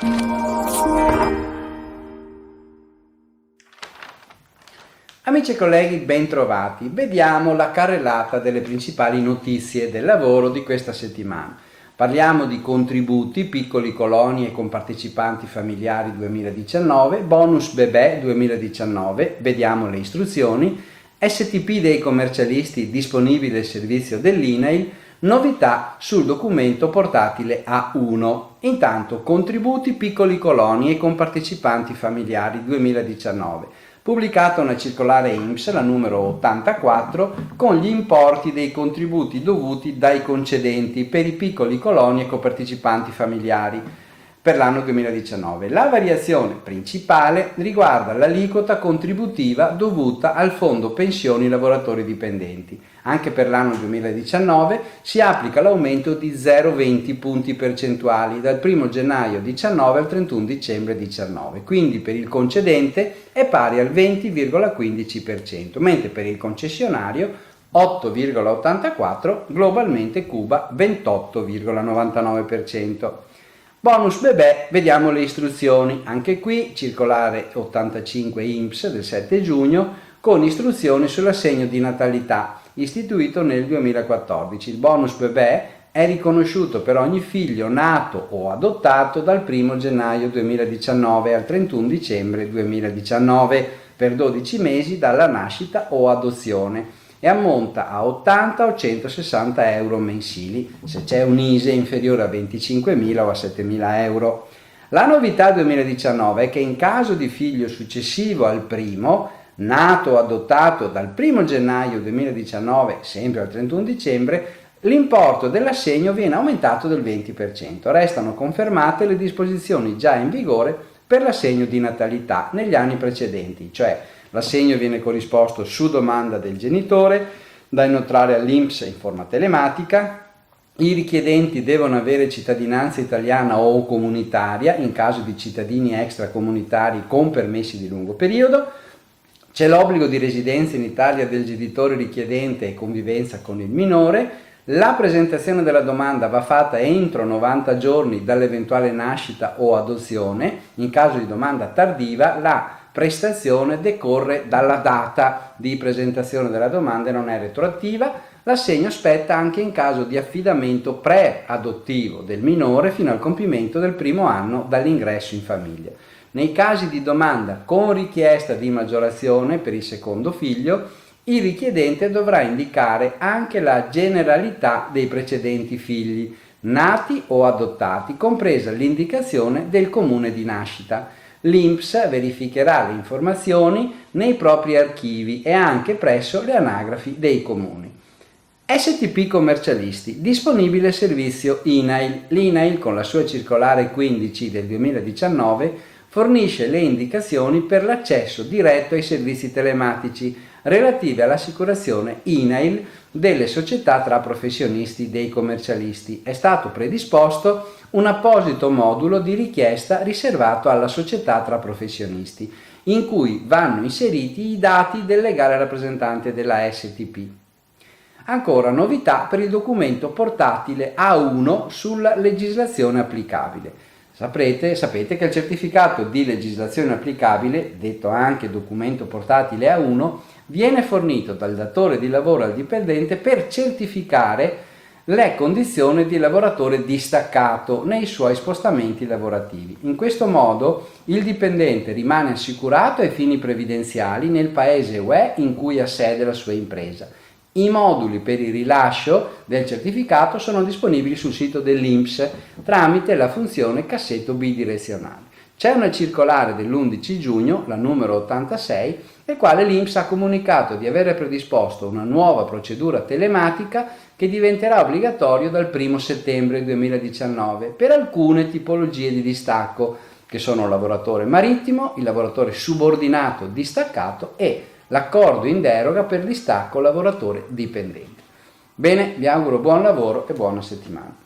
Amici e colleghi, bentrovati. Vediamo la carrellata delle principali notizie del lavoro di questa settimana. Parliamo di contributi, piccoli coloni e compartecipanti familiari 2019, bonus bebè 2019, vediamo le istruzioni, STP dei commercialisti disponibile il servizio dell'INAIL, novità sul documento portatile A1. Intanto contributi, piccoli coloni e compartecipanti familiari 2019. Pubblicata una circolare INPS, la numero 84, con gli importi dei contributi dovuti dai concedenti per i piccoli coloni e copartecipanti familiari per l'anno 2019. La variazione principale riguarda l'aliquota contributiva dovuta al Fondo Pensioni Lavoratori Dipendenti. Anche per l'anno 2019 si applica l'aumento di 0,20 punti percentuali dal 1 gennaio 19 al 31 dicembre 19, quindi per il concedente è pari al 20,15%, mentre per il concessionario 8,84%, globalmente Cuba 28,99%. Bonus bebè, vediamo le istruzioni. Anche qui circolare 85 INPS del 7 giugno con istruzioni sull'assegno di natalità istituito nel 2014. Il bonus bebè è riconosciuto per ogni figlio nato o adottato dal 1 gennaio 2019 al 31 dicembre 2019 per 12 mesi dalla nascita o adozione e ammonta a 80 o 160 euro mensili se c'è un ISEE inferiore a 25.000 o a 7.000 euro. La novità 2019 è che in caso di figlio successivo al primo, nato o adottato dal 1 gennaio 2019 sempre al 31 dicembre, l'importo dell'assegno viene aumentato del 20%. Restano confermate le disposizioni già in vigore per l'assegno di natalità negli anni precedenti, cioè l'assegno viene corrisposto su domanda del genitore, da inoltrare all'INPS in forma telematica. I richiedenti devono avere cittadinanza italiana o comunitaria in caso di cittadini extracomunitari con permessi di lungo periodo. C'è l'obbligo di residenza in Italia del genitore richiedente e convivenza con il minore. La presentazione della domanda va fatta entro 90 giorni dall'eventuale nascita o adozione. In caso di domanda tardiva, la prestazione decorre dalla data di presentazione della domanda e non è retroattiva. L'assegno spetta anche in caso di affidamento pre-adottivo del minore fino al compimento del primo anno dall'ingresso in famiglia. Nei casi di domanda con richiesta di maggiorazione per il secondo figlio, il richiedente dovrà indicare anche la generalità dei precedenti figli, nati o adottati, compresa l'indicazione del comune di nascita. L'INPS verificherà le informazioni nei propri archivi e anche presso le anagrafi dei comuni. STP commercialisti, disponibile servizio INAIL. L'INAIL, con la sua circolare 15 del 2019, fornisce le indicazioni per l'accesso diretto ai servizi telematici relative all'assicurazione INAIL delle società tra professionisti dei commercialisti. È stato predisposto un apposito modulo di richiesta riservato alla società tra professionisti, in cui vanno inseriti i dati del legale rappresentante della STP. Ancora novità per il documento portatile A1 sulla legislazione applicabile. Sapete che il certificato di legislazione applicabile, detto anche documento portatile A1, viene fornito dal datore di lavoro al dipendente per certificare le condizioni di lavoratore distaccato nei suoi spostamenti lavorativi. In questo modo il dipendente rimane assicurato ai fini previdenziali nel paese UE in cui ha sede la sua impresa. I moduli per il rilascio del certificato sono disponibili sul sito dell'INPS tramite la funzione cassetto bidirezionale. C'è una circolare dell'11 giugno, la numero 86, nel quale l'INPS ha comunicato di aver predisposto una nuova procedura telematica che diventerà obbligatorio dal 1 settembre 2019 per alcune tipologie di distacco, che sono il lavoratore marittimo, il lavoratore subordinato distaccato e l'accordo in deroga per distacco lavoratore dipendente. Bene, vi auguro buon lavoro e buona settimana.